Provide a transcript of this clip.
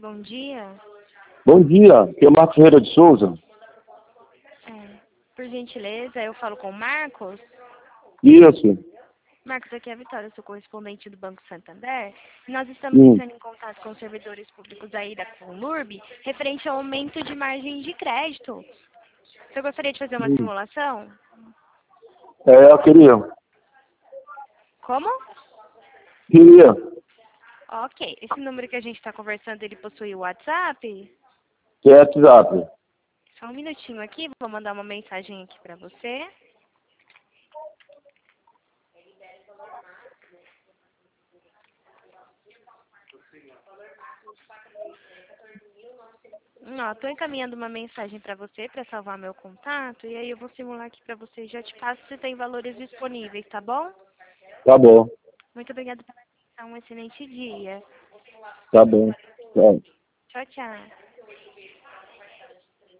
bom dia. Bom dia, aqui é o Marcos Ferreira de Souza. Por gentileza, eu falo com o Marcos. Isso. Marcos, aqui é a Vitória, eu sou correspondente do Banco Santander. E nós estamos entrando em contato com os servidores públicos aí da Conlurb, referente ao aumento de margem de crédito. Você gostaria de fazer uma simulação? Eu queria. Como? Queria. Ok. Esse número que a gente está conversando, ele possui o WhatsApp? Que é WhatsApp. Só um minutinho aqui, vou mandar uma mensagem aqui para você. Estou encaminhando uma mensagem para você para salvar meu contato e aí eu vou simular aqui para você. Já te passo se tem valores disponíveis, tá bom? Tá bom. Muito obrigada pela atenção. Um excelente dia. Tá bom. Tchau. Tchau, tchau.